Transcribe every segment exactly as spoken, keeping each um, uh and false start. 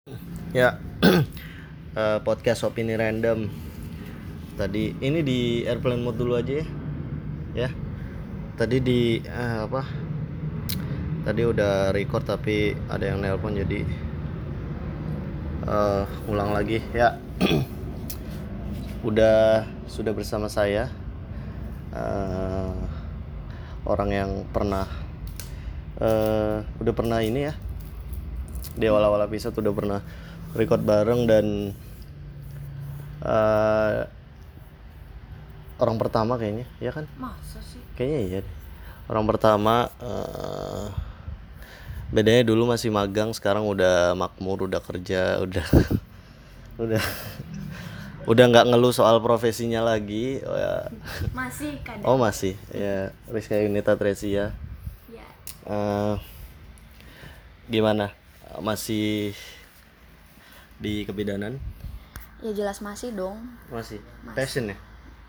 Ya, eh, podcast opini random. Tadi ini di airplane mode dulu aja ya. Ya. Tadi di eh, apa? Tadi udah record tapi ada yang nelpon jadi eh, ulang lagi ya. Udah sudah bersama saya eh, orang yang pernah eh, udah pernah ini ya. Di awal-awal episode udah pernah record bareng dan eh, orang pertama kayaknya, ya kan? Masa sih? Kayaknya iya deh. Orang pertama uh, bedanya dulu masih magang, sekarang udah makmur, udah kerja, udah udah udah nggak ngeluh soal profesinya lagi. Oh, ya. Masih kadang. Oh masih, ya Rizka Yunita Tresia. Ya. Uh, gimana? Masih di kebidanan? Ya jelas masih dong. Masih. Masih. Passion ya?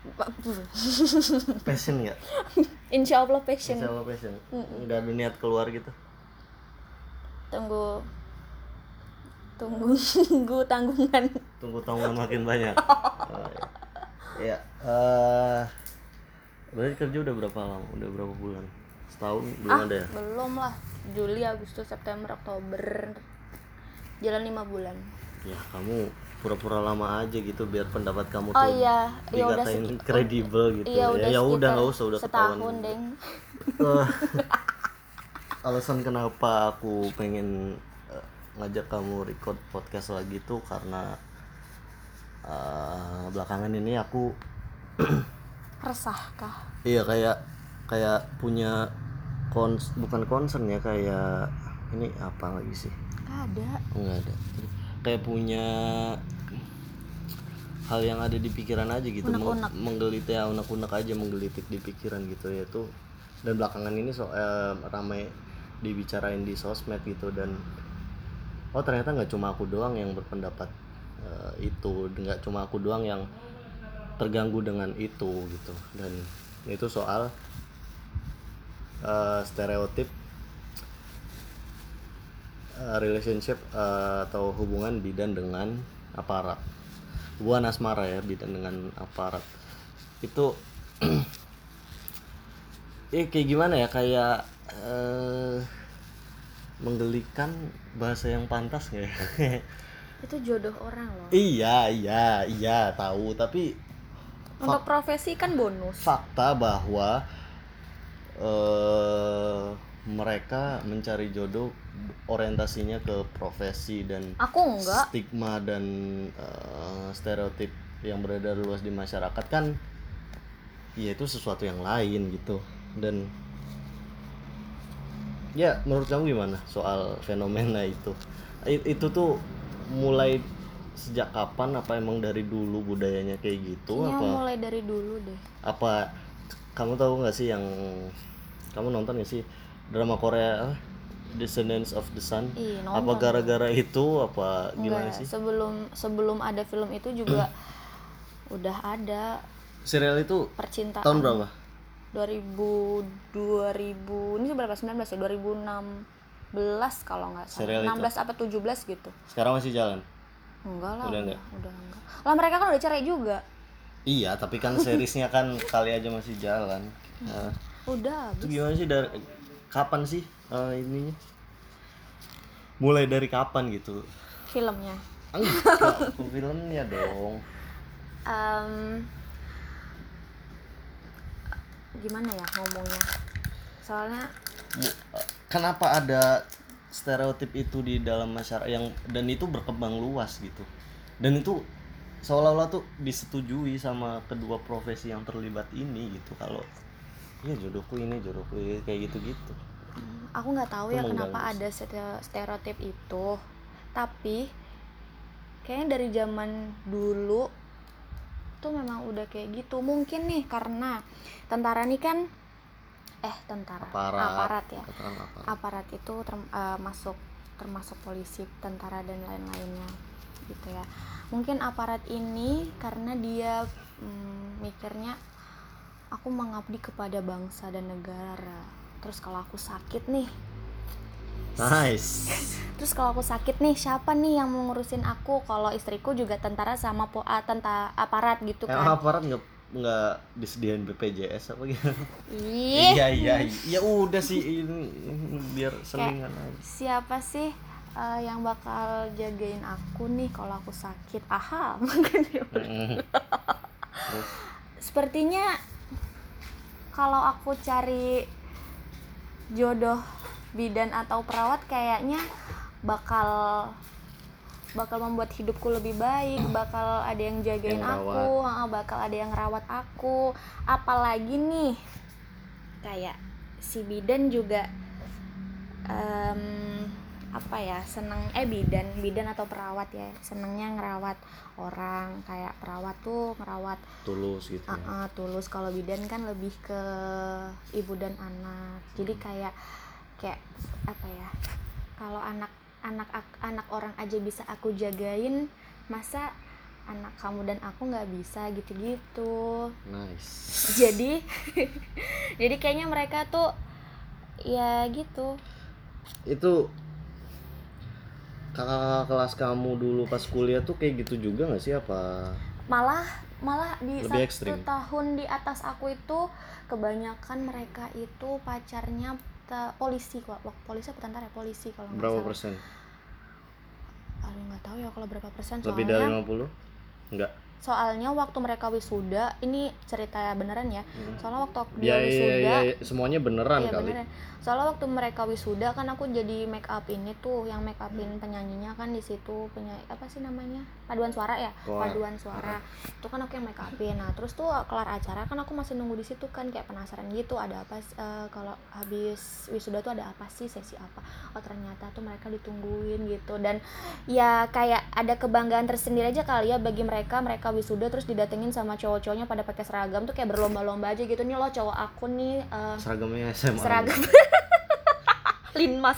Passion nggak? Insya Allah passion. Insya Allah passion. Nggak ada niat keluar gitu? Tunggu Tunggu Tunggu tanggungan. Tunggu tanggungan makin banyak. Oh, ya. Uh, berarti kerja udah berapa lama? Udah berapa bulan? Setahun belum ah, ada ya? Belum lah. Juli, Agustus, September, Oktober. Jalan lima bulan. Ya kamu pura-pura lama aja gitu biar pendapat kamu oh, tuh iya. Ya udah dikatain seki- kredibel gitu. Iya, udah ya udah sekitar nggak usah udah setahun, ketahuan. Deng. Uh, alasan kenapa aku pengen uh, ngajak kamu record podcast lagi tuh karena uh, belakangan ini aku Resah kah? iya kayak kayak punya kons bukan concern ya, kayak ini apa lagi sih? Ada. Enggak ada. Kayak punya hal yang ada di pikiran aja gitu, Unek-unek. menggelitik ya, unek-unek aja menggelitik di pikiran gitu, yaitu dan belakangan ini soal ramai dibicarain di sosmed gitu, dan oh ternyata nggak cuma aku doang yang berpendapat uh, itu, nggak cuma aku doang yang terganggu dengan itu gitu, dan itu soal uh, stereotip uh, relationship uh, atau hubungan bidan dengan aparat, hubungan asmara ya, bidan dengan aparat itu. Eh kayak gimana ya, kayak uh, menggelikan bahasa yang pantas nggak ya? Itu jodoh orang loh. Iya iya iya tahu, tapi Untuk fak- profesi kan bonus. Fakta bahwa uh, mereka mencari jodoh orientasinya ke profesi dan aku enggak. Stigma dan uh, stereotip yang beredar luas di masyarakat kan, ya itu sesuatu yang lain gitu. Dan ya menurut kamu gimana soal fenomena itu? Itu tuh mulai sejak kapan? Apa emang dari dulu budayanya kayak gitu? Kayaknya apa mulai dari dulu deh. Apa kamu tahu nggak sih yang kamu nonton nggak sih drama Korea Descendants of the Sun? Ih, apa gara-gara itu apa gimana Enggak, sih? Sebelum sebelum ada film itu juga udah ada serial itu percintaan. Tahun berapa? dua ribu dua ribu ini berapa? sembilan belas ya? dua ribu enam belas kalau nggak salah. Serial enam belas itu? apa tujuh belas gitu. Sekarang masih jalan? Enggak lah. Udah Udah enggak? Udah enggak. Lah mereka kan udah cerai juga. Iya, tapi kan seriesnya kan kali aja masih jalan. Nah, udah habis. Itu gimana sih, dari kapan sih uh, ininya? Mulai dari kapan gitu? Filmnya? Enggak, filmnya dong. Um, gimana ya ngomongnya? Soalnya kenapa ada stereotip itu di dalam masyarakat yang dan itu berkembang luas gitu. Dan itu seolah-olah tuh disetujui sama kedua profesi yang terlibat ini gitu, kalau ya jodohku ini, jodohku ini, kayak gitu-gitu. Hmm, aku nggak tahu itu ya kenapa ada stereotip itu, tapi kayaknya dari zaman dulu tuh memang udah kayak gitu. Mungkin nih karena tentara nih kan eh tentara aparat, aparat ya aparat. aparat itu term, uh, masuk termasuk polisi, tentara dan lain-lainnya gitu ya. Mungkin aparat ini karena dia hmm, mikirnya aku mengabdi kepada bangsa dan negara. Terus kalau aku sakit nih, Nice. Terus kalau aku sakit nih, siapa nih yang mau ngurusin aku? Kalau istriku juga tentara sama po ah, tentara aparat gitu Emang kan. aparat nggak nggak disediain B P J S apa gitu? Ih, Iya iya ya udah sih ini, biar kayak selingan aja. siapa sih eh, yang bakal jagain aku nih kalau aku sakit? Aha, mungkin ya. Mm. Terus Sepertinya kalau aku cari jodoh bidan atau perawat kayaknya bakal bakal membuat hidupku lebih baik, bakal ada yang jagain Yang aku, ah, bakal ada yang rawat aku. Apalagi nih kayak si bidan juga em, apa ya, seneng eh bidan bidan atau perawat ya, senengnya ngerawat orang. Kayak perawat tuh ngerawat tulus gitu ya. uh-uh, tulus. Kalau bidan kan lebih ke ibu dan anak. Jadi kayak kayak apa ya, kalau anak anak anak orang aja bisa aku jagain, masa anak kamu dan aku nggak bisa gitu-gitu. Nice. Jadi jadi kayaknya mereka tuh ya gitu. Itu kakak kelas kamu dulu pas kuliah tuh kayak gitu juga nggak sih apa? malah malah di Lebih satu ekstrim. tahun di atas aku itu kebanyakan mereka itu pacarnya te- polisi kok. Wah, polisi apa tentara ya? Polisi kalau nggak Berapa salah. persen? Aduh, nggak tahu ya kalau berapa persen. Lebih dari Soalnya lima puluh? Enggak. soalnya waktu mereka wisuda, ini cerita beneran ya. Soalnya waktu Ya, dia ya, wisuda, ya, ya, semuanya beneran iya kali. beneran. Soalnya waktu mereka wisuda kan aku jadi make up ini tuh, yang make upin penyanyinya kan di situ, penyanyi apa sih namanya? Paduan suara ya? Oh, Paduan suara. Itu kan aku yang make upin. Nah, terus tuh kelar acara kan aku masih nunggu di situ kan, kayak penasaran gitu ada apa s- eh, kalau habis wisuda tuh ada apa sih, sesi apa. Oh, ternyata tuh mereka ditungguin gitu. Dan ya kayak ada kebanggaan tersendiri aja kali ya bagi mereka. Mereka wisuda terus didatengin sama cowok-cowoknya pada pakai seragam tuh kayak berlomba-lomba aja gitu. Nih loh cowok aku nih eh, Seragamnya S M A. seragam linmas.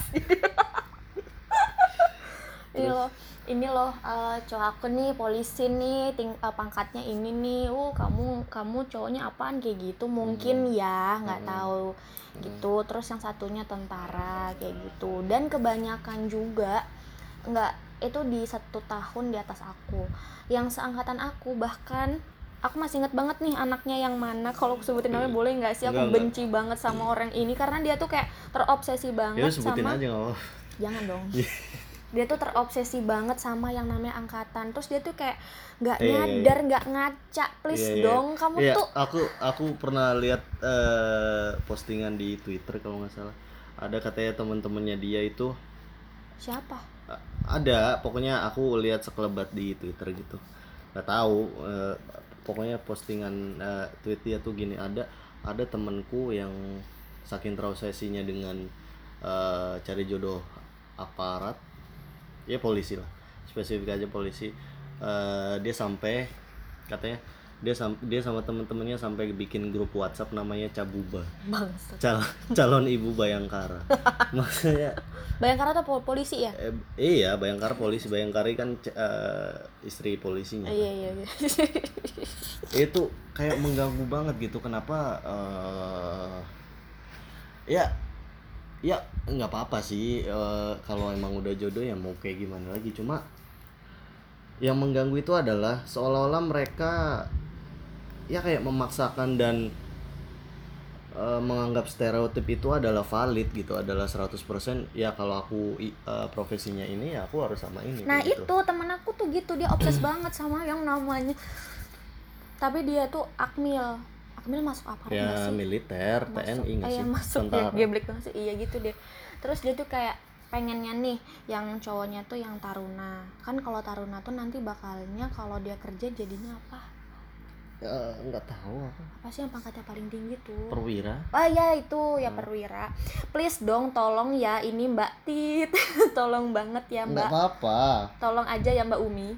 Ini loh, ini loh eh, cowok aku nih polisi nih, ting- eh, pangkatnya ini nih. Uh, kamu kamu cowoknya apaan kayak gitu mungkin ya, nggak Hmm. tahu gitu. Terus yang satunya tentara kayak gitu. Dan kebanyakan juga nggak, itu di satu tahun di atas aku. Yang seangkatan aku bahkan aku masih inget banget nih anaknya yang mana. Kalau aku sebutin namanya boleh nggak sih? Aku Enggak, enggak. benci banget sama orang ini karena dia tuh kayak terobsesi Ya banget udah sebutin sama aja nggak apa. jangan dong. Dia tuh terobsesi banget sama yang namanya angkatan. Terus dia tuh kayak nggak Iya, iya, iya. nyadar, nggak ngaca. Please Iya, iya. dong, kamu Iya, tuh aku aku pernah lihat eh, postingan di Twitter kalau nggak salah. Ada katanya teman-temannya dia itu siapa? eh, ada, pokoknya aku lihat sekelebat di Twitter gitu. Nggak tahu eh, pokoknya postingan eh, tweet dia tuh gini, ada ada temanku yang saking terobsesinya dengan eh, cari jodoh aparat, ya polisi lah, spesifik aja polisi. Eh, dia sampai katanya dia sam dia sama temen-temennya sampai bikin grup WhatsApp namanya Cabuba, Bangsat. Cal calon ibu Bayangkara. Maksudnya Bayangkara tuh pol- polisi ya? eh, iya Bayangkara polisi, Bayangkari kan c- eh, istri polisinya. Iya iya iya. Itu kayak mengganggu banget gitu. Kenapa eh ya ya nggak apa-apa sih eh, kalau emang udah jodoh ya mau kayak gimana lagi. Cuma yang mengganggu itu adalah seolah-olah mereka ya kayak memaksakan dan eh, menganggap stereotip itu adalah valid gitu, adalah seratus persen ya kalau aku i- eh, profesinya ini ya aku harus sama ini. Nah kayak gitu. itu temen aku tuh gitu, dia obses banget sama yang namanya, tapi dia tuh akmil. Akmil masuk apa Ya nggak sih? militer, T N I nggak eh, sih? ya masuk ya, Tentara. geblek banget sih. Iya gitu deh. Terus dia tuh kayak pengennya nih yang cowoknya tuh yang taruna. Kan kalau taruna tuh nanti bakalnya kalau dia kerja jadinya apa? Ya, nggak tahu apa. Apa sih yang pangkatnya paling tinggi tuh? Perwira. Ah ya itu ya perwira. Please dong tolong ya ini Mbak Tit. Tolong banget ya Nggak Mbak. apa-apa. Tolong aja ya Mbak Umi.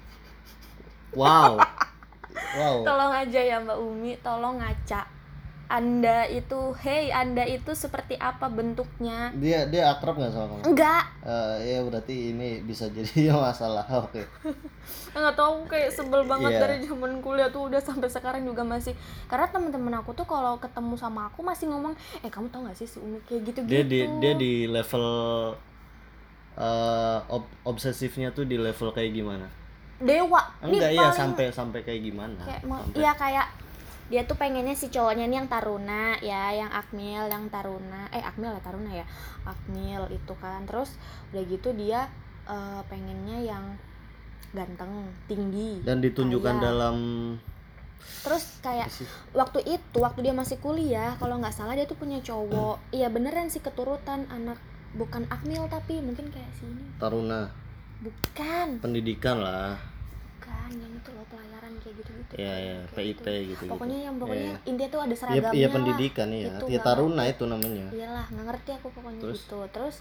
Wow. Wow. Tolong aja ya Mbak Umi, tolong ngaca. Anda itu, hey Anda itu seperti apa bentuknya? Dia dia akrab nggak sama kamu? Enggak. Eh, ya berarti ini bisa jadi masalah. Oke. Enggak tahu, kayak sebel banget Iya. dari zaman kuliah tuh udah sampai sekarang juga masih. Karena teman-teman aku tuh kalau ketemu sama aku masih ngomong, "Eh, kamu tau gak sih si Umi kayak gitu-gitu?" Dia di dia di level uh, ob- obsesifnya tuh di level kayak gimana? Dewa. Enggak, Nih iya paling sampai sampai kayak gimana? kayak mau, Sampai- iya kayak dia tuh pengennya si cowoknya nih yang Taruna ya, yang Akmil, yang Taruna, eh Akmil ya Taruna ya, Akmil itu kan. Terus udah gitu dia uh, pengennya yang ganteng, tinggi, dan ditunjukkan kaya. dalam Terus kayak apa sih? waktu itu, waktu dia masih kuliah, kalau nggak salah dia tuh punya cowok. Iya beneran sih keturutan anak, bukan Akmil tapi mungkin kayak sini. Taruna, Bukan, pendidikan lah. bukan yang itu loh, pelayaran kayak gitu-gitu. Iya, kayak- ya, kayak P I T gitu. Pokoknya yang pokoknya Iya. intinya tuh ada Iya, seragamnya iya lah. pendidikan iya. Itu Ya nggak Taruna ngerti. itu namanya. Iyalah, nggak ngerti aku pokoknya Terus? gitu. Terus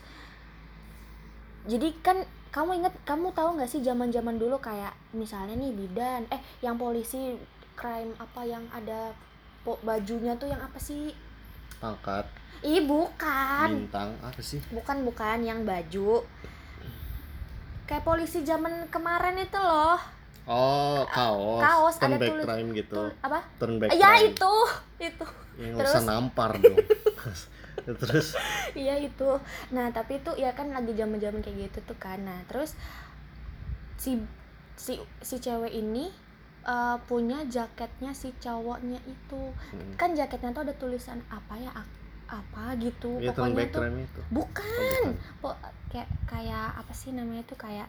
jadi kan kamu inget, kamu tahu nggak sih zaman-zaman dulu kayak misalnya nih bidan, eh yang polisi crime apa yang ada po- bajunya tuh yang apa sih? Pangkat, Ih bukan, bintang, apa sih? bukan bukan yang baju. Kayak polisi zaman kemarin itu loh. Oh, kaos. Kaos, turn ada back tulis- crime gitu. Tul- apa? Turn back Ya crime. itu, itu. Ya, nggak Terus? usah nampar dong. Terus Iya itu. Nah tapi itu ya kan lagi zaman-zaman kayak gitu tuh kan. Nah terus si si si cewek ini uh, punya jaketnya si cowoknya itu. hmm. Kan jaketnya tuh ada tulisan apa ya, ak- apa gitu. Ya, turn Pokoknya back tuh crime itu. bukan. Oh, bukan. Po- kayak kayak apa sih namanya tuh, kayak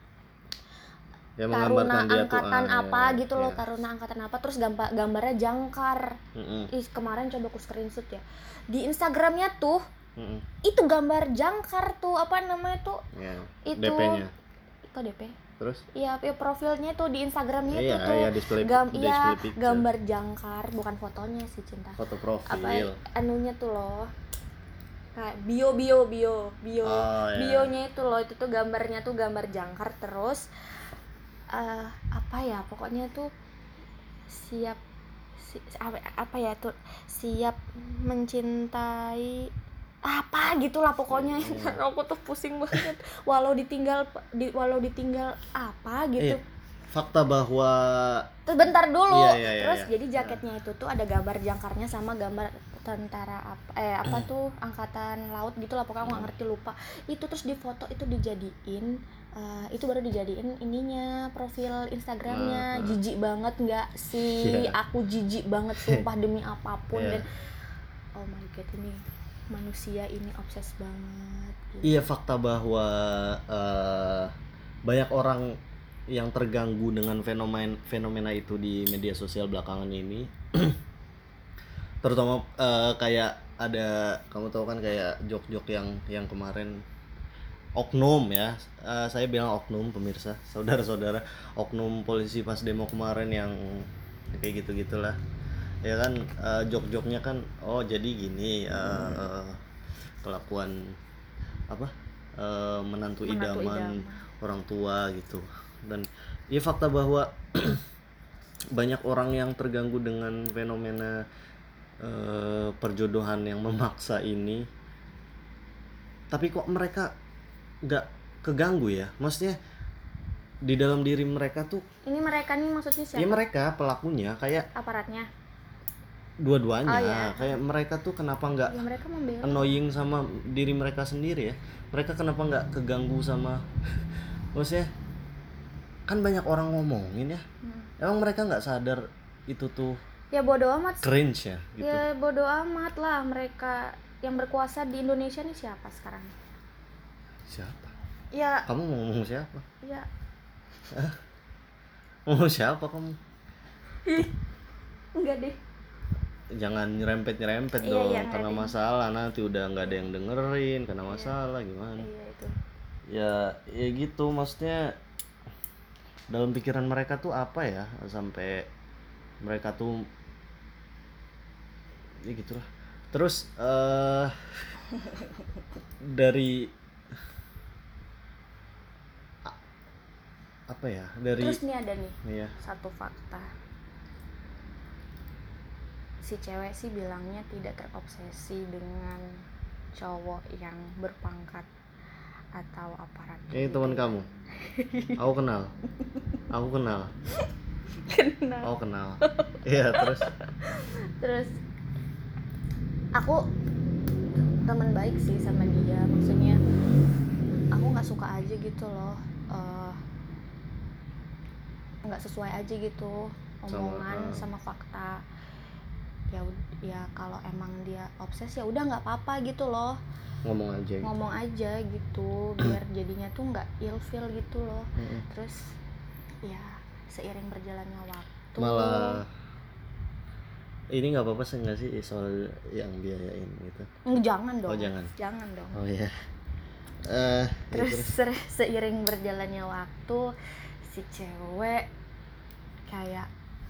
Ya, Taruna menggambarkan dia tuh, angkatan ah, apa ya, gitu loh, ya. Taruna angkatan apa, terus gambar gambarnya jangkar. Mm-mm, Ih kemarin coba aku screenshot ya. Di Instagramnya tuh mm-mm. itu gambar jangkar tuh, apa namanya tuh, Ya, itu D P-nya. kok D P? Terus? Iya, ya, profilnya tuh di Instagramnya Iya, itu tuh iya, display- gam- display iya, picture. gambar jangkar, bukan fotonya sih Cinta. Foto Apa profil. anunya tuh loh. Kayak bio bio bio bio. Oh, iya. Bionya itu loh, itu tuh gambarnya tuh gambar jangkar, terus eh apa ya, pokoknya tuh siap si, apa, apa ya tuh, siap mencintai apa gitulah pokoknya. Hmm. Aku tuh pusing banget walau ditinggal di, walau ditinggal apa gitu. Eh, fakta bahwa Terus bentar dulu. Iya, iya, iya, Terus iya. jadi jaketnya itu tuh ada gambar jangkarnya sama gambar tentara apa eh apa tuh angkatan laut gitulah, pokoknya aku nggak ngerti, lupa. Itu terus di foto itu dijadiin eh, itu baru dijadiin ininya profil Instagramnya. Nah, nah. Jijik banget nggak sih? Iya. Aku jijik banget sumpah demi apapun. Iya. Dan oh my god, ini manusia ini obses banget gitu. iya fakta bahwa eh, banyak orang yang terganggu dengan fenomena fenomena itu di media sosial belakangan ini. Terutama eh, kayak ada, kamu tahu kan kayak jok-jok yang yang kemarin oknum ya. Eh, saya bilang oknum pemirsa, saudara-saudara, oknum polisi pas demo kemarin yang kayak gitu-gitulah. Ya kan eh, jok-joknya kan oh jadi gini eh, eh, kelakuan apa eh, menantu, Menantu idaman idaman. orang tua gitu. Dan ya fakta bahwa banyak orang yang terganggu dengan fenomena eh, perjodohan yang memaksa ini, tapi kok mereka nggak keganggu ya, maksudnya di dalam diri mereka tuh Ini mereka nih maksudnya siapa? ya mereka pelakunya kayak Aparatnya. dua-duanya. Oh, iya. Kayak mereka tuh kenapa nggak Ya mereka membela. annoying sama diri mereka sendiri ya, mereka kenapa nggak keganggu sama maksudnya kan banyak orang ngomongin ya. Hmm. Emang mereka nggak sadar itu tuh Ya bodo amat. cringe ya gitu. Ya bodo amat lah, mereka yang berkuasa di Indonesia nih siapa sekarang? Siapa? Ya, Kamu mau ngomong siapa? ya Ngomong siapa kamu? enggak deh. Jangan nyerempet-nyerempet Iya, dong, iya, nggak karena ada. masalah nanti udah nggak ada yang dengerin, karena masalah gimana? Iya itu. Ya, ya gitu maksudnya dalam pikiran mereka tuh apa ya sampai mereka tuh ya gitulah. Terus eh dari a- apa ya dari Terus nih ada nih ya satu fakta. Si cewek sih bilangnya tidak terobsesi dengan cowok yang berpangkat atau aparat. ini teman kamu, aku kenal, aku kenal, Kenal. aku kenal, iya terus Terus aku teman baik sih sama dia, maksudnya aku nggak suka aja gitu loh, uh, nggak sesuai aja gitu omongan sama, uh, sama fakta. Ya ya kalau emang dia obses ya udah nggak apa-apa gitu loh, ngomong aja gitu. ngomong aja gitu biar jadinya tuh nggak ilfeel gitu loh. Mm-hmm. Terus ya seiring berjalannya waktu malah ini nggak apa-apa sih nggak sih soal yang biayain gitu? Jangan dong. Oh jangan. Jangan dong. Oh iya. Uh, terus, ya, terus seiring berjalannya waktu si cewek kayak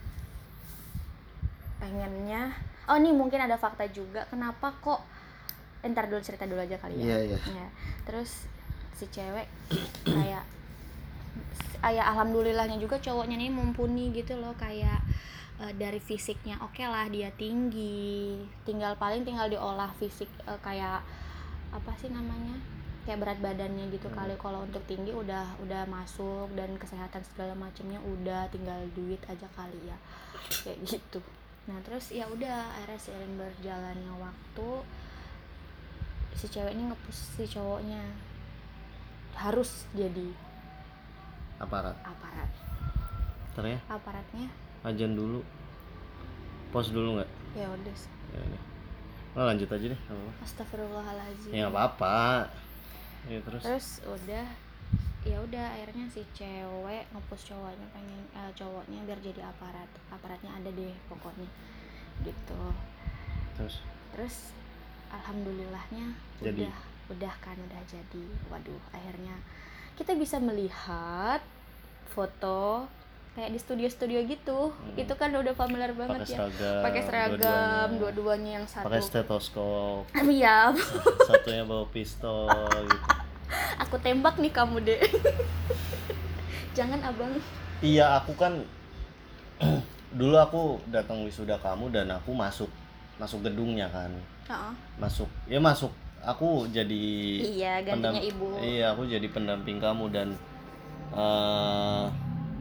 pengennya, oh nih mungkin ada fakta juga kenapa kok, entar dulu cerita dulu aja kali ya. Yeah, yeah. Ya. Terus si cewek kayak ya alhamdulillahnya juga cowoknya nih mumpuni gitu loh, kayak uh, dari fisiknya oke okay lah, dia tinggi, tinggal paling tinggal diolah fisik, uh, kayak apa sih namanya, kayak berat badannya gitu. Hmm. Kali kalau untuk tinggi udah udah masuk dan kesehatan segala macamnya udah, tinggal duit aja kali ya kayak gitu. Nah terus ya udah akhirnya seiring berjalannya waktu si cewek ini nge-push si cowoknya harus jadi aparat. Aparat. Ternyata aparatnya ajan dulu, pause dulu nggak? Ya udah. Ya udah. Oh, lanjut aja deh. Astagfirullahaladzim. Ya nggak apa-apa. Ya, terus. Terus udah, ya udah akhirnya si cewek nge-push cowoknya pengen, eh, cowoknya biar jadi aparat. Aparatnya ada deh pokoknya, gitu. Terus. Terus alhamdulillahnya jadi. udah, udah kan udah jadi. Waduh, akhirnya kita bisa melihat foto kayak di studio-studio gitu. Hmm. Itu kan udah familiar banget. Pake ya pakai seragam dua-duanya. dua-duanya yang satu pakai stetoskop. Iya. Satunya bawa pistol gitu. Aku tembak nih kamu deh. Jangan abang. Iya, aku kan dulu aku datang wisuda kamu dan aku masuk masuk gedungnya kan. Uh-uh. Masuk ya masuk aku jadi iya gantinya pendam- ibu. Iya, aku jadi pendamping kamu dan uh,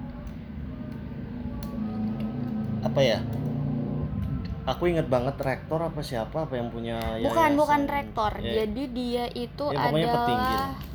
apa ya, aku inget banget rektor apa siapa apa yang punya bukan yayasan. Bukan rektor ya, jadi dia itu ya, adalah petinggi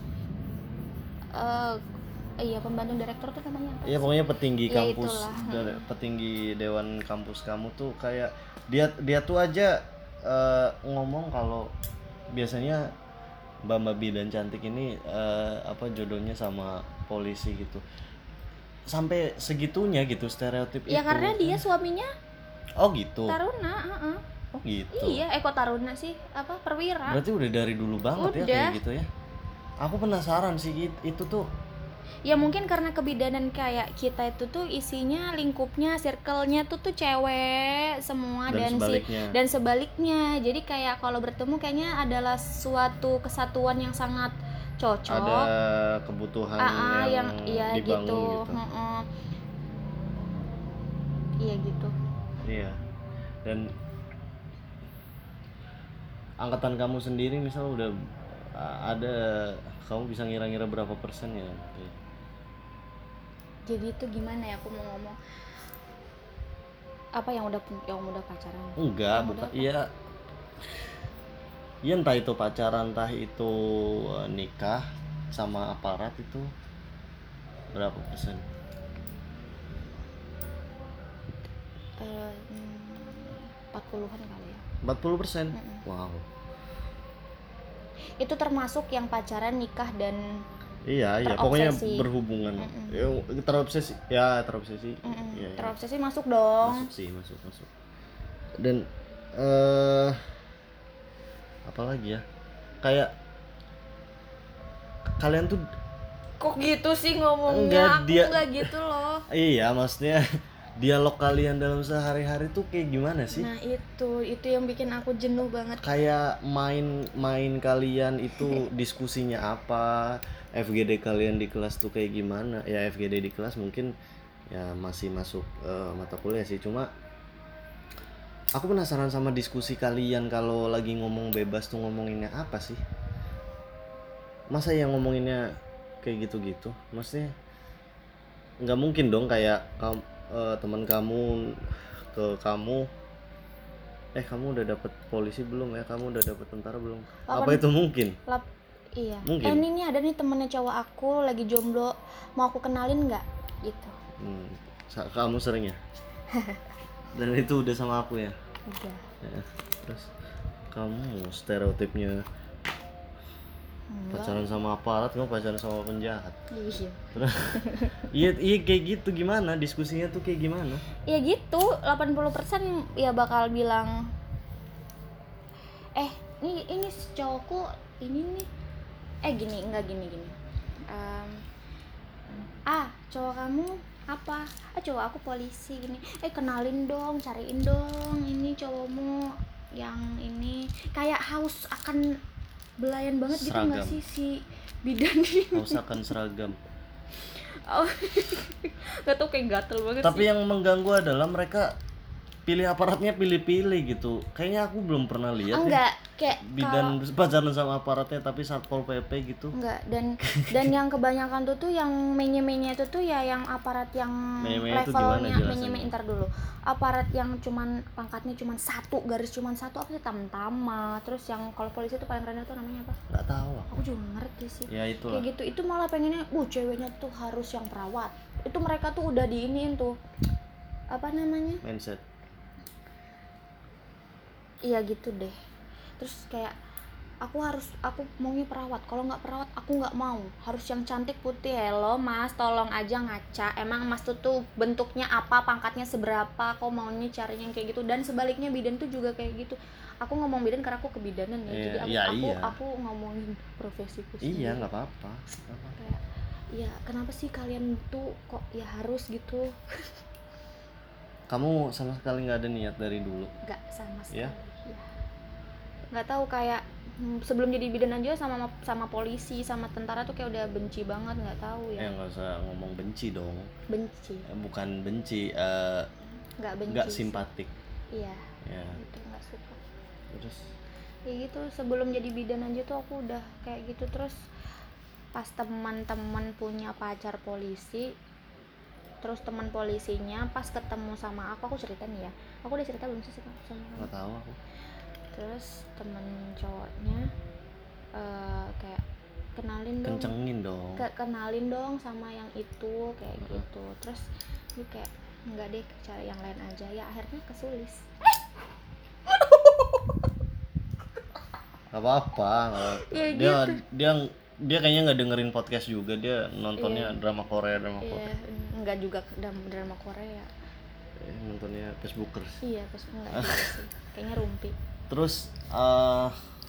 uh, iya pembantu direktur tuh namanya apa? Iya pokoknya petinggi ya, kampus de- petinggi dewan kampus kamu tuh kayak dia dia tuh aja uh, ngomong kalau biasanya Mbak Mbak Bi dan Cantik ini uh, apa jodohnya sama polisi gitu. Sampai segitunya gitu stereotip ya, itu. Ya karena dia suaminya oh gitu. Taruna, uh-uh. Oh gitu. Iya, Eko Taruna sih, apa perwira. Berarti udah dari dulu banget udah. Ya kayak gitu ya. Aku penasaran sih itu tuh. Ya mungkin karena kebidanan kayak kita itu tuh isinya lingkupnya, circle-nya tuh tuh cewek semua dan, dan si dan sebaliknya. Jadi kayak kalau bertemu kayaknya adalah suatu kesatuan yang sangat cocok. Ada kebutuhan Aa, yang, yang iya dibangun gitu, gitu. Mm-mm. Iya gitu. Iya. Dan angkatan kamu sendiri misal udah ada, kamu bisa ngira-ngira berapa persen ya? Jadi itu gimana ya, aku mau ngomong apa yang udah yang udah pacaran? Enggak, bukan. Iya. Ya entah itu pacaran, entah itu uh, nikah sama aparat itu berapa persen? Uh, empat puluhan kali ya. empat puluh persen? Wow. Itu termasuk yang pacaran, nikah dan iya, iya, pokoknya berhubungan. Ya, terobsesi, ya terobsesi. Ya, terobsesi ya. Masuk dong. Masuk sih, masuk, masuk. Dan eh uh, apalagi ya, kayak kalian tuh kok gitu sih ngomongnya? Enggak, dia enggak gitu loh. Iya, maksudnya dialog kalian dalam sehari-hari tuh kayak gimana sih? Nah itu itu yang bikin aku jenuh banget. Kayak main-main kalian itu diskusinya apa, F G D kalian di kelas tuh kayak gimana? Ya F G D di kelas mungkin ya masih masuk uh, mata kuliah sih, cuma aku penasaran sama diskusi kalian kalau lagi ngomong bebas tuh ngomonginnya apa sih? Masa yang ngomonginnya kayak gitu-gitu? Maksudnya nggak mungkin dong kayak kamu uh, teman kamu ke kamu, eh kamu udah dapet polisi belum ya? Kamu udah dapet tentara belum? delapan, apa itu mungkin? Iya. Mungkin. Eh ini nih ada nih temennya cowok aku lagi jomblo, mau aku kenalin nggak? Gitu. Hmm, sa- kamu sering ya? Dan itu udah sama aku ya? Udah. Ya. Terus kamu stereotipnya Enggak. pacaran sama aparat, kamu pacaran sama penjahat. Iya. Terus iya iya kayak gitu, gimana diskusinya tuh kayak gimana? Ya gitu, delapan puluh persen ya bakal bilang eh ini ini si cowokku ini nih eh gini enggak gini gini Em, ah cowok kamu apa ah cowok aku polisi gini eh kenalin dong cariin dong ini cowokmu yang ini kayak haus akan belayan banget gitu nggak Seragam. sih si bidan ini. Haus akan seragam. Oh, nggak tau kayak gatel banget Tapi sih. yang mengganggu adalah mereka pilih aparatnya pilih-pilih gitu. Kayaknya aku belum pernah lihat Enggak ya kayak bidan pacaran sama aparatnya tapi satpol pp gitu. enggak dan dan yang kebanyakan tuh tuh yang menye-menye itu tuh ya yang aparat yang Menye-menye itu gimana levelnya jelasin? menye-menye ntar dulu aparat yang cuman pangkatnya cuman satu garis cuman satu apa sih tamtama terus yang kalau polisi itu paling rendah tuh namanya apa Nggak tahu aku. aku juga nggak ngerti sih Ya itu kayak gitu itu malah pengennya uh ceweknya tuh harus yang perawat itu mereka tuh udah diiniin tuh apa namanya mindset. iya gitu deh terus kayak aku harus aku maunya perawat kalau nggak perawat aku nggak mau harus yang cantik putih hello mas tolong aja ngaca emang mas tuh tuh bentuknya apa pangkatnya seberapa kau maunya carinya yang kayak gitu dan sebaliknya bidan tuh juga kayak gitu aku ngomong bidan karena aku kebidanan ya Iya, jadi aku iya, aku, iya. aku ngomongin profesiku Iya sendiri. nggak apa-apa. Nggak apa-apa. Kayak ya kenapa sih kalian tuh kok ya harus gitu Kamu sama sekali nggak ada niat dari dulu. nggak sama sekali Iya? ya. Nggak tahu kayak hmm, sebelum jadi bidan aja sama sama polisi sama tentara tuh kayak udah benci banget nggak tahu Ya ya nggak usah ngomong benci dong. benci Eh, bukan benci, eh, nggak benci nggak sih. simpatik. Iya Ya. gitu nggak suka Terus ya gitu sebelum jadi bidan aja tuh aku udah kayak gitu terus pas teman-teman punya pacar polisi terus teman polisinya pas ketemu sama aku aku cerita nih ya aku udah cerita belum sih sama sama kamu? nggak tahu aku. Terus temen cowoknya eh, kayak kenalin dong Kencengin dong. ke- kenalin dong sama yang itu kayak Heeh. gitu terus dia kayak enggak deh cari yang lain aja ya akhirnya kesulis Nggak apa-apa. nggak- Ya dia gitu. dia dia kayaknya nggak dengerin podcast juga, dia nontonnya Iya. drama Korea drama iya Korea. enggak juga drama, drama Korea Eh, nontonnya Facebookers. iya pas enggak juga sih kayaknya rumpi Terus eh,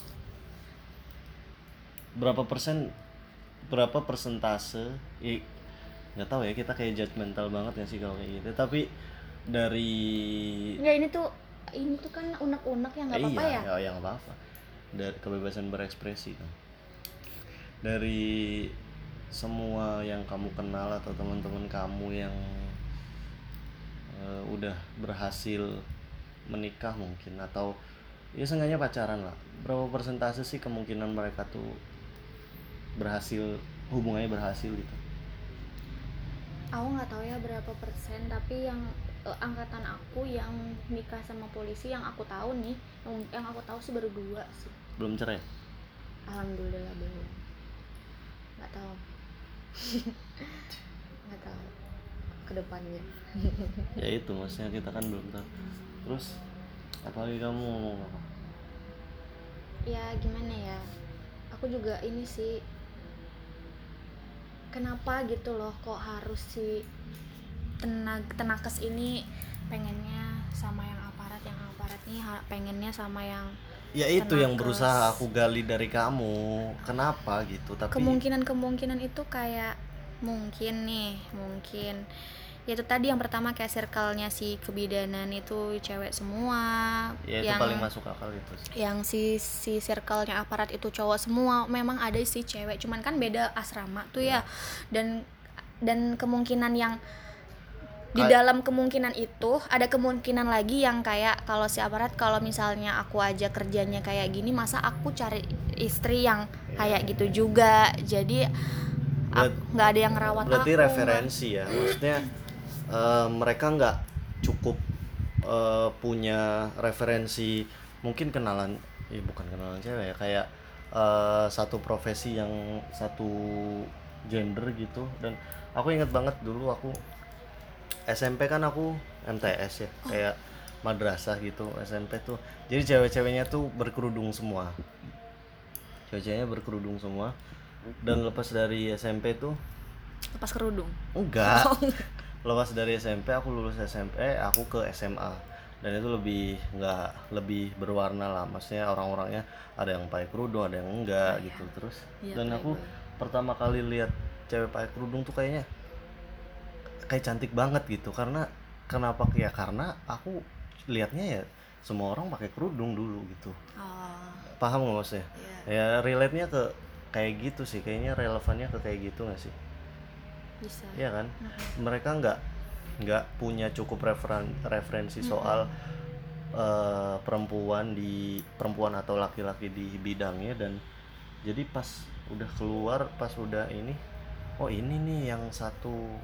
berapa persen berapa persentase i nggak tahu ya, kita kayak judgmental banget ya sih kalau kayak gitu, tapi dari enggak ini tuh ini tuh kan unek-unek ya nggak apa-apa iya, ya ya nggak apa-apa, dari kebebasan berekspresi kan, dari semua yang kamu kenal atau teman-teman kamu yang eh, udah berhasil menikah mungkin atau ya seenggaknya pacaran lah, berapa persentase sih kemungkinan mereka tuh berhasil, hubungannya berhasil gitu? aku nggak tahu ya berapa persen tapi yang eh, angkatan aku yang nikah sama polisi yang aku tahu nih yang, yang aku tahu sih baru dua sih Belum cerai? alhamdulillah belum nggak tahu nggak tahu kedepannya Ya itu maksudnya, kita kan belum tahu. Terus apalagi kamu ngomong apa? ya gimana ya aku juga ini sih kenapa gitu loh kok harus si tenag tenakes ini pengennya sama yang aparat yang aparat nih ha- pengennya sama yang Ya itu yang tenakes. berusaha aku gali dari kamu, kenapa gitu? Tapi kemungkinan-kemungkinan itu kayak mungkin nih mungkin ya itu tadi yang pertama kayak circle-nya si kebidanan itu cewek semua ya itu yang paling masuk akal itu sih. yang si si circle-nya aparat itu cowok semua memang ada sih cewek cuman kan beda asrama tuh ya dan dan kemungkinan yang di Kay- dalam kemungkinan itu ada kemungkinan lagi yang kayak kalau si aparat kalau misalnya aku aja kerjanya kayak gini masa aku cari istri yang kayak gitu juga jadi Berat- ak- nggak ada yang ngerawat Berarti aku referensi ya, maksudnya eh, mereka nggak cukup eh, punya referensi, mungkin kenalan, ya bukan kenalan cewek ya, kayak uh, satu profesi yang satu gender gitu. Dan aku inget banget dulu aku S M P kan aku M T S ya, oh. kayak madrasah gitu. S M P tuh jadi cewek-ceweknya tuh berkerudung semua, cewek-ceweknya berkerudung semua. Dan lepas dari S M P tuh lepas kerudung? Enggak. Lepas dari S M P, aku lulus S M P, aku ke S M A. Dan itu lebih enggak, lebih berwarna lah. Maksudnya orang-orangnya ada yang pakai kerudung, ada yang enggak oh, gitu. Ya. Terus ya, dan aku gue. pertama kali lihat cewek pakai kerudung tuh kayaknya kayak cantik banget gitu. Karena kenapa? Ya karena aku lihatnya ya semua orang pakai kerudung dulu gitu. Oh. Paham nggak maksudnya? Yeah. Ya relate-nya ke kayak gitu sih, kayaknya relevannya ke kayak gitu nggak sih? Bisa. Iya kan? Mm-hmm. Mereka nggak nggak punya cukup referen, referensi mm-hmm. soal uh, perempuan di perempuan atau laki-laki di bidangnya. Dan jadi pas udah keluar, pas udah ini, oh ini nih yang satu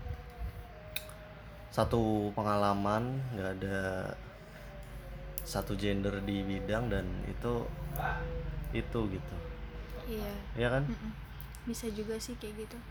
satu pengalaman, nggak ada satu gender di bidang, dan itu itu gitu. Iya. Iya kan? Mm-mm. Bisa juga sih kayak gitu.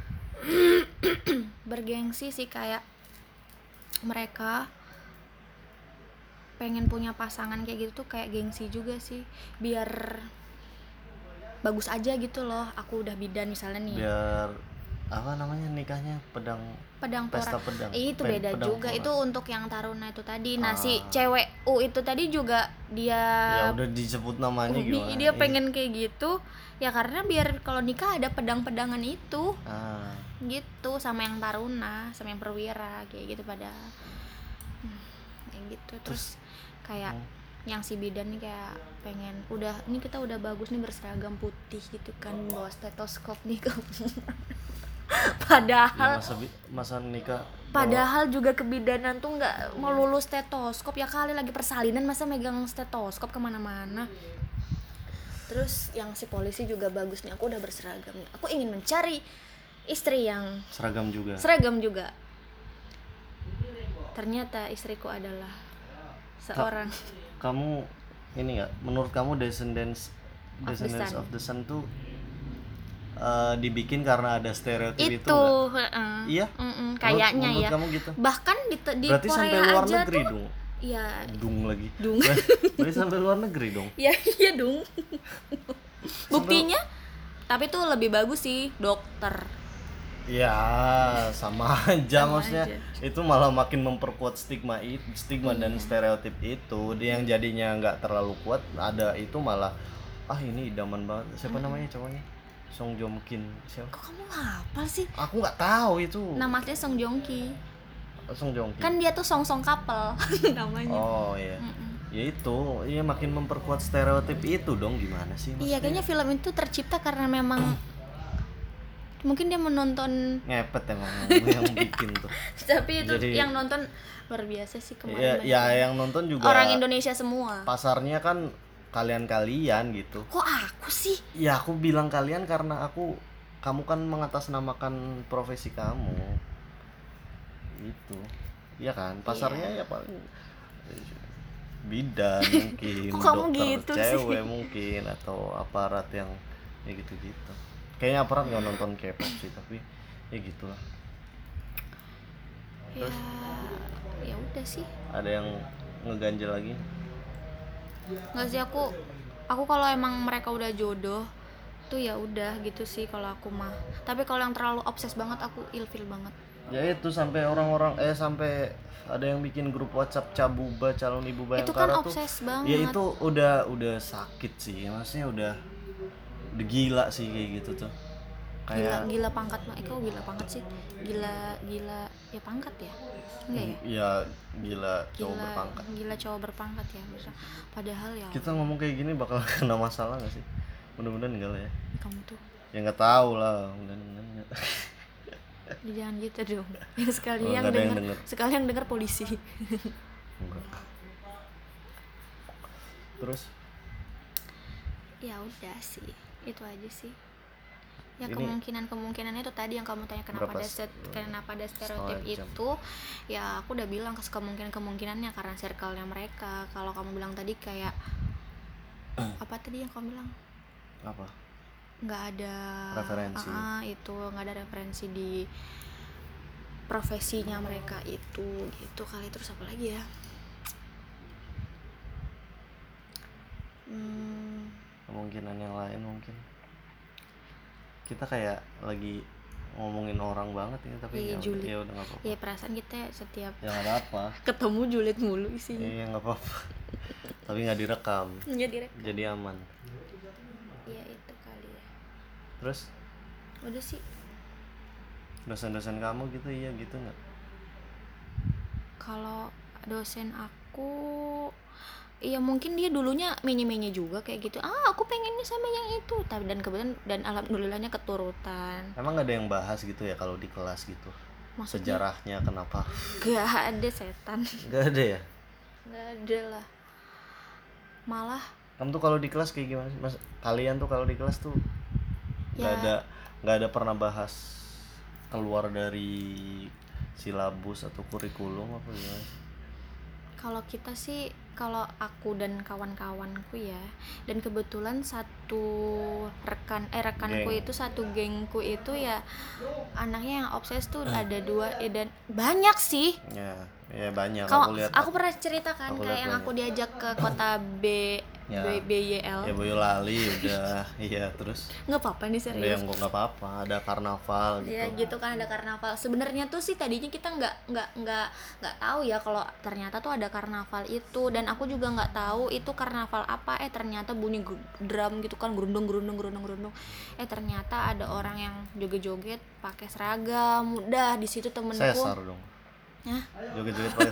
Bergengsi sih, kayak mereka pengen punya pasangan kayak gitu tuh kayak gengsi juga sih, biar bagus aja gitu loh. Aku udah bidan misalnya nih. Biar apa namanya nikahnya pedang pedang pesta pora. pedang. Eh, itu Pen, beda juga. pora. Itu untuk yang taruna itu tadi. Nah, ah. si cewek U itu tadi juga dia ya udah disebut namanya Umi, gimana. Dia pengen kayak gitu. Ya karena biar kalau nikah ada pedang-pedangan itu. Ah. Gitu sama yang taruna, sama yang perwira kayak gitu pada. Hmm, kayak gitu. Terus, Terus kayak hmm. yang si bidan nih kayak pengen udah ini kita udah bagus nih berseragam putih gitu kan, bawa stetoskop nih ke padahal ya, masa, masa nikah padahal bawa... juga kebidanan tuh nggak melulu stetoskop ya kali, lagi persalinan masa megang stetoskop kemana-mana. Terus yang si polisi juga bagus nih, aku udah berseragam nih, aku ingin mencari istri yang seragam juga seragam juga ternyata istriku adalah seorang Ka- kamu ini nggak, menurut kamu Descendants of Descendants the of the Sun tuh uh, dibikin karena ada stereotip itu, itu uh, iya kayaknya menurut, menurut ya kamu gitu? Bahkan di, di berarti Korea sampai luar aja negeri tuh dong ya dung lagi dung berarti sampai luar negeri dong ya iya dung buktinya sampai... tapi tuh lebih bagus sih dokter. Ya sama aja sama maksudnya aja. Itu malah makin memperkuat stigma itu stigma hmm. dan stereotip itu. Dia yang jadinya nggak terlalu kuat, ada itu malah ah ini idaman banget. Siapa hmm. namanya cowoknya? Song Joong Ki. Siapa? Kok kamu hafal sih? Aku nggak tahu itu. Namanya Song Joong Ki. Song Joong Ki. Kan dia tuh song-song couple namanya. Oh iya. Mm-mm. Ya itu, iya makin memperkuat stereotip itu dong, gimana sih maksudnya? Iya, kayaknya film itu tercipta karena memang mungkin dia menonton ngepet emang yang bikin tuh. Tapi itu jadi, yang nonton luar biasa sih ya, kemarin. ya yang nonton juga orang Indonesia semua. Pasarnya kan kalian-kalian gitu. Kok aku sih? Ya aku bilang kalian karena aku kamu kan mengatasnamakan profesi kamu. Itu. Iya kan? Pasarnya yeah. ya paling bidan mungkin, dokter gitu cewek sih? Mungkin atau aparat yang ya gitu-gitu. Kayaknya aparat nggak nonton K-pop sih, tapi ya gitulah. Terus ya, ya udah sih. Ada yang ngeganjel lagi? Nggak sih, aku aku kalau emang mereka udah jodoh tuh ya udah gitu sih kalau aku mah. Tapi kalau yang terlalu obses banget aku ilfil banget. Ya itu sampai orang-orang eh sampai ada yang bikin grup WhatsApp Cabuba calon ibu Bayangkara itu kan tuh. obses banget. Ya itu udah udah sakit sih, maksudnya udah udah gila sih kayak gitu tuh. Kayak gila gila pangkat mah, eh kok gila pangkat sih? Gila gila ya pangkat ya? Enggak ya? Iya, gila cowok gila, berpangkat. Gila cowok berpangkat ya, bisa. Padahal ya. Kita ngomong kayak gini bakal kena masalah enggak sih? Mudah-mudahan enggak lah ya. Kamu tuh. Ya enggak tahu lah, mudah-mudahan enggak. Jangan gitu dong. Yang sekali oh, yang denger, sekali yang denger polisi. Enggak. Terus? Ya udah sih, itu aja sih. Ya ini kemungkinan-kemungkinan itu tadi yang kamu tanya kenapa ada set, kenapa ada stereotip itu, ya aku udah bilang ke kemungkinan-kemungkinannya karena circle-nya mereka. Kalau kamu bilang tadi kayak apa tadi yang kamu bilang? Apa? Nggak ada Referensi. uh, itu nggak ada referensi di profesinya mereka itu gitu kali. Terus apa lagi ya? Hmm, Kemungkinan yang lain mungkin kita kayak lagi ngomongin orang banget ini, tapi iya, ya udah, julid. ya udah nggak apa-apa. Ya perasaan kita setiap Ya nggak apa-apa. ketemu julid mulu isinya. Iya nggak apa-apa. Tapi nggak direkam. Nggak direct. Jadi aman. Ya itu kali ya. Terus Udah sih. dosen-dosen kamu gitu iya gitu nggak? Kalau dosen aku, iya mungkin dia dulunya menye-menye juga kayak gitu. Ah, aku pengennya sama yang itu. Tapi dan kebetulan dan alhamdulillahnya keturutan. Emang nggak ada yang bahas gitu ya kalau di kelas gitu? Maksudnya? Sejarahnya kenapa? Gak ada setan. Nggak ada ya? Gak ada lah. Malah Kamu tuh kalau di kelas kayak gimana sih? Mas, kalian tuh kalau di kelas tuh nggak Ya. ada nggak ada pernah bahas keluar dari silabus atau kurikulum apa gimana sih? kalau kita sih, kalau aku dan kawan-kawanku ya, dan kebetulan satu rekan eh rekanku Geng. itu satu gengku itu ya anaknya yang obses tuh ada dua eh, dan banyak sih. Ya, ya banyak Kalau aku lihat. aku pernah ceritakan aku kayak lihat yang banyak. aku diajak ke kota B Ya. B, BYL. Ya Boyolali udah, iya terus. Nggak apa-apa nih Udah serius. yang kok nggak apa-apa, ada karnaval gitu. Ya gitu kan ada karnaval. Sebenarnya tuh sih tadinya kita nggak nggak nggak nggak tahu ya kalau ternyata tuh ada karnaval itu, dan aku juga nggak tahu itu karnaval apa. Eh ternyata bunyi gu- drum gitu kan, gerundung gerundung gerundung gerundung. Eh ternyata ada orang yang joget-joget pakai seragam. Udah di situ temenku. Sesar dong. Hah? Joget-joget pakai.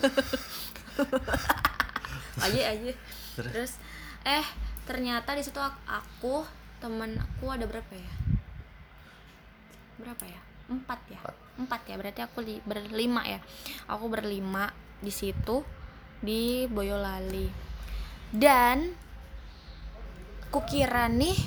aja aja Terus? terus eh ternyata di situ aku, aku temenku ada berapa ya berapa ya empat ya Empat. empat ya berarti aku li, berlima ya aku berlima di situ di Boyolali. Dan kukira nih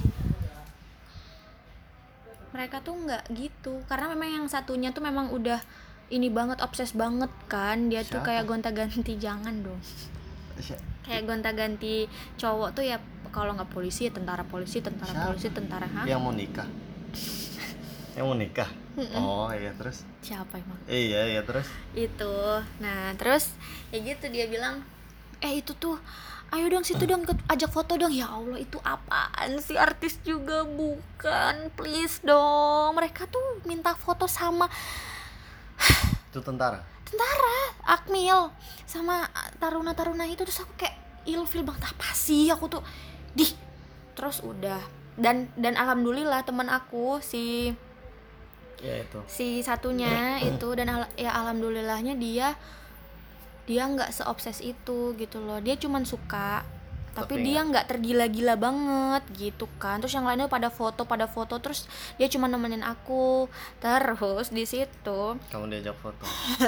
mereka tuh nggak gitu, karena memang yang satunya tuh memang udah ini banget, obses banget kan dia tuh Siapa? kayak gonta-ganti. Jangan dong, kayak gonta-ganti cowok tuh ya, kalau nggak polisi ya tentara polisi tentara Siapa? polisi tentara. Hah? Yang mau nikah. Yang mau nikah. Oh iya terus. Siapa emang Iya iya terus. itu? Nah terus ya gitu dia bilang, eh itu tuh ayo dong situ dong ke- ajak foto dong. Ya Allah itu apaan sih, artis juga bukan, please dong. Mereka tuh minta foto sama Itu tentara. tentara, Akmil sama taruna-taruna itu. Terus aku kayak ilfil banget, apa sih aku tuh di terus udah. Dan dan alhamdulillah teman aku si Ya itu. si satunya itu, dan al- ya alhamdulillahnya dia dia nggak seobses itu gitu loh. Dia cuman suka tapi, Tapi dia nggak tergila-gila banget gitu kan. Terus yang lainnya pada foto pada foto terus dia cuma nemenin aku. Terus di situ Kamu diajak foto.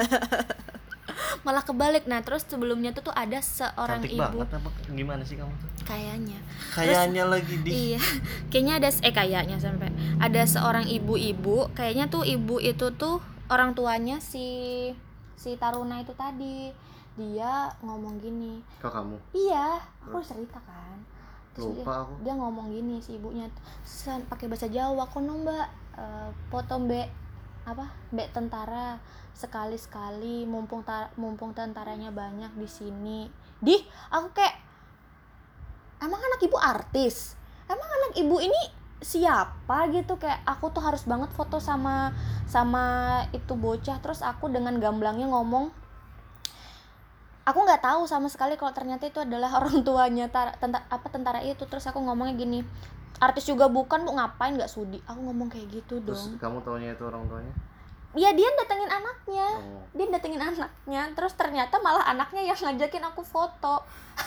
malah kebalik. Nah terus sebelumnya tuh tuh ada seorang Cantik ibu banget apa gimana sih kamu tuh? kayaknya Kayaknya lagi di. iya kayaknya ada eh kayaknya sampai ada seorang ibu-ibu, kayaknya tuh ibu itu tuh orang tuanya si si taruna itu tadi. Dia ngomong gini, Ke kamu. iya aku cerita kan. Terus dia, Lupa aku. dia ngomong gini si ibunya "San, pakai bahasa Jawa kono mbak, eh, foto mbak apa mbak tentara sekali sekali mumpung tar, mumpung tentaranya banyak di sini." Di aku kayak, emang anak ibu artis, emang anak ibu ini siapa gitu. Kayak aku tuh harus banget foto sama sama itu bocah. Terus aku dengan gamblangnya ngomong, aku nggak tahu sama sekali kalau ternyata itu adalah orang tuanya tar, tentara, apa tentara itu. Terus aku ngomongnya gini, artis juga bukan bu, ngapain nggak sudi. Aku ngomong kayak gitu Terus dong. kamu taunya itu orang tuanya? Ya dia datengin anaknya, Oh. dia datengin anaknya. Terus ternyata malah anaknya yang ngajakin aku foto.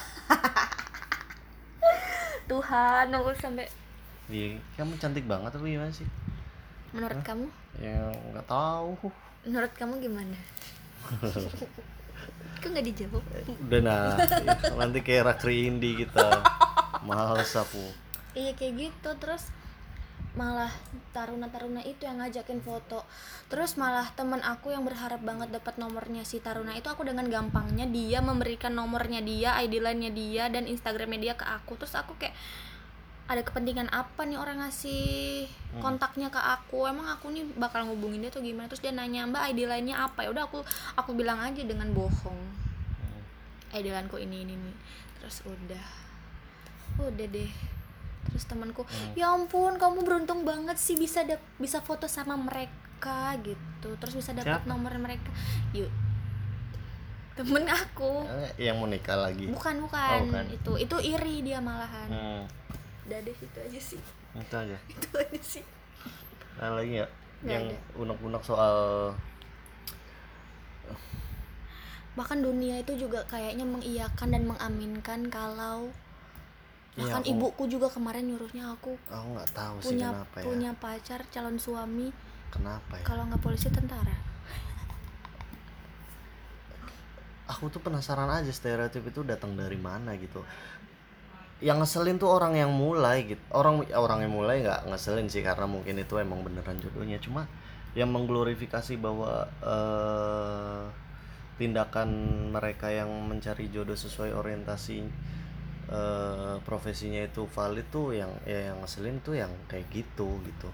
Tuhan, aku sampai. Iya, kamu cantik banget apa gimana sih? Menurut Hah? kamu? Ya nggak tahu. Menurut kamu gimana? Kok nggak dijawab? Udah nah, nanti kayak Rakri Indi kita. Males aku. Iya kayak gitu. Terus malah taruna-taruna itu yang ngajakin foto. Terus malah temen aku yang berharap banget dapat nomornya si taruna itu, aku dengan gampangnya dia memberikan nomornya dia, I D line-nya dia dan Instagramnya dia ke aku. Terus aku kayak, ada kepentingan apa nih orang ngasih Hmm. kontaknya ke aku, emang aku nih bakal ngubungin dia atau gimana. Terus dia nanya, mbak I D lainnya apa, ya udah aku aku bilang aja dengan bohong, Hmm. I D lainku ini ini nih. Terus udah udah deh. Terus temanku, Hmm. ya ampun kamu beruntung banget sih bisa dap- bisa foto sama mereka gitu, terus bisa dapat Siapa? nomor mereka. Yuk, temen aku. Eh, yang mau nikah lagi. Bukan Oh, bukan, bukan. itu itu iri dia malahan. Hmm. Udah deh, itu aja sih. Itu aja. Itu aja sih. Ada lagi nggak Nggak yang ada. unek-unek soal Bahkan dunia itu juga kayaknya mengiyakan dan mengaminkan kalau Iya, bahkan aku- ibuku juga kemarin nyuruhnya aku aku nggak tahu sih punya kenapa ya. punya pacar calon suami Kenapa ya? kalau nggak polisi tentara. Aku tuh penasaran aja stereotip itu datang dari mana gitu. Yang ngeselin tuh orang yang mulai gitu. Orang orang yang mulai nggak ngeselin sih karena mungkin itu emang beneran jodohnya. Cuma yang mengglorifikasi bahwa eh, tindakan mereka yang mencari jodoh sesuai orientasi eh, profesinya itu valid tuh yang ya yang ngeselin tuh yang kayak gitu gitu.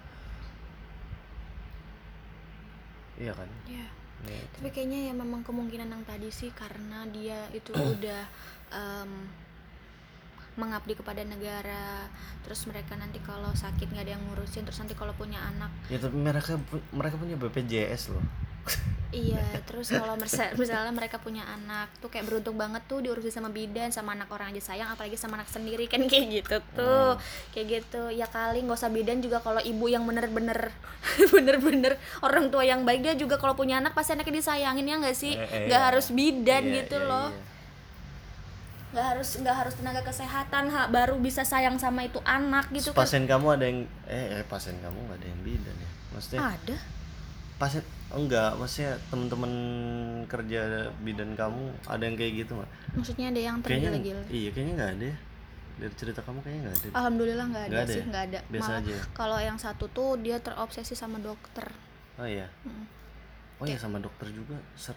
Iya kan? Ya. Ya, Tapi kayaknya ya memang kemungkinan yang tadi sih karena dia itu udah em, mengabdi kepada negara, terus mereka nanti kalau sakit nggak ada yang ngurusin, terus nanti kalau punya anak ya tapi mereka pu- mereka punya B P J S loh. iya, terus kalau misal- misalnya mereka punya anak tuh kayak beruntung banget tuh diurusin sama bidan, sama anak orang aja sayang, apalagi sama anak sendiri kan kayak gitu tuh. Kayak gitu ya kali, nggak usah bidan juga, kalau ibu yang bener-bener bener-bener orang tua yang baik, dia juga kalau punya anak pasti anaknya disayangin, ya nggak sih? Eh, eh, Nggak iya. harus bidan Iya, gitu iya, loh. iya. Nggak harus nggak harus tenaga kesehatan ha, baru bisa sayang sama itu anak gitu kan. Pasien kamu ada yang eh, eh pasien kamu nggak ada yang bidan ya? Maksudnya Ada. pasien enggak, maksudnya teman-teman kerja bidan kamu ada yang kayak gitu nggak? Maksudnya ada yang Kayaknya tergila-gila. iya kayaknya nggak ada ya. Dari cerita kamu kayaknya nggak ada. Alhamdulillah nggak ada, Nggak ada sih, ya? nggak ada. Biasa Malah aja ya? kalau yang satu tuh dia terobsesi sama dokter. Oh iya. Mm. Oh iya, sama dokter juga. Ser-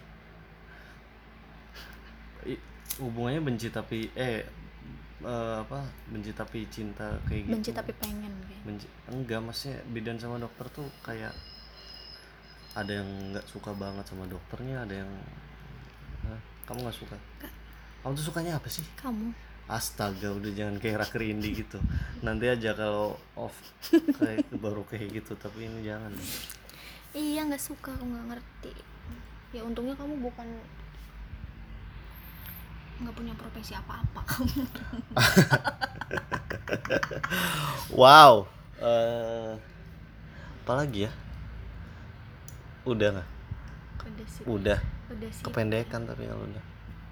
I- hubungannya benci tapi eh eh, apa benci tapi cinta kayak gitu. Benci tapi pengen kayak. Benci enggak, maksudnya bidan sama dokter tuh kayak ada yang nggak suka banget sama dokternya, ada yang Hah? Kamu nggak suka? Nggak. Kamu tuh sukanya apa sih? Kamu Astaga, udah jangan kayak raker indie gitu. Nanti aja kalau off kayak baru kayak gitu, tapi ini jangan. iya nggak suka, aku nggak ngerti. Ya untungnya kamu bukan nggak punya profesi apa-apa kamu. Wow. Eh apa lagi ya? Udah nggak? Udah sih. Udah. Udah sih. Kependekan tapi kalau udah.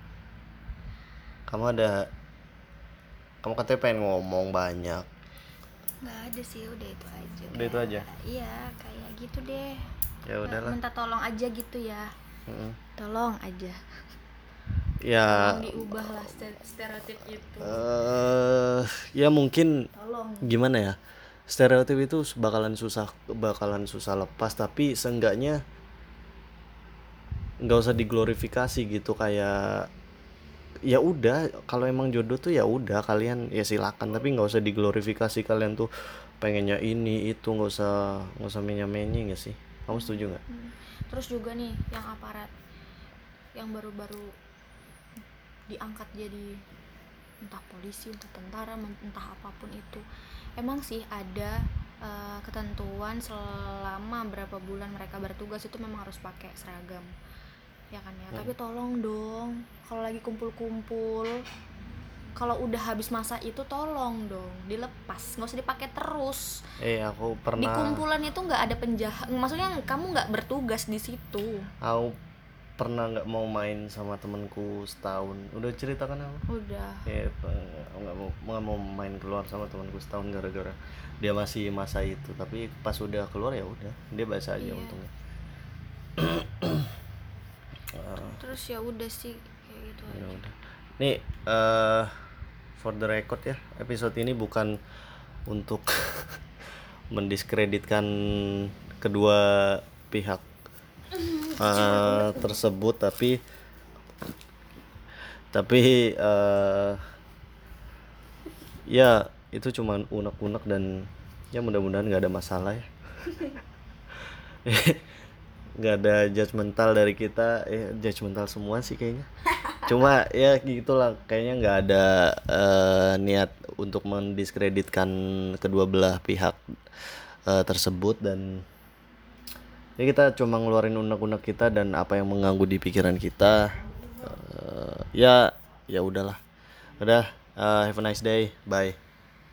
Kamu ada kamu katanya pengen ngomong banyak. Nggak ada sih, udah itu aja. Udah itu aja? Iya, kayak gitu deh. Ya udahlah. Minta tolong aja gitu ya. Mm-mm. Tolong aja. Ya Tolong diubah lah ste- stereotip itu. eh ya mungkin Tolong. gimana ya, stereotip itu bakalan susah bakalan susah lepas, tapi seenggaknya nggak usah diglorifikasi gitu. Kayak ya udah, kalau emang jodoh tuh ya udah kalian ya silakan, tapi nggak usah diglorifikasi kalian tuh pengennya ini itu, nggak usah nggak usah menya-menye nggak sih? Kamu setuju nggak? Hmm. Terus juga nih yang aparat yang baru-baru diangkat jadi entah polisi, entah tentara, entah apapun itu, emang sih ada uh, ketentuan selama berapa bulan mereka bertugas itu memang harus pakai seragam, ya kan ya. Hmm. Tapi tolong dong, kalau lagi kumpul-kumpul, kalau udah habis masa itu tolong dong dilepas, nggak usah dipakai terus. Eh aku Di pernah kumpulan itu nggak ada penjahat, maksudnya kamu nggak bertugas di situ. aku pernah nggak mau main sama temenku setahun. Udah ceritakan aku. Udah. Ya aku nggak mau nggak mau main keluar sama temanku setahun gara-gara dia masih masa itu, tapi pas udah keluar ya udah dia biasa aja. Iya. Untungnya. Terus ya udah sih kayak gitu Ya aja. udah. Nih eh for the record ya, episode ini bukan untuk mendiskreditkan kedua pihak eh, tersebut, tapi tapi eh, ya itu cuma unek-unek dan ya mudah-mudahan nggak ada masalah ya. Nggak ada judgmental dari kita, eh judgmental semua sih kayaknya. Cuma ya gitulah, kayaknya nggak ada uh, niat untuk mendiskreditkan kedua belah pihak uh, tersebut, dan ya kita cuma ngeluarin unek-unek kita dan apa yang mengganggu di pikiran kita. Uh, ya ya udahlah, udah, uh, have a nice day, bye.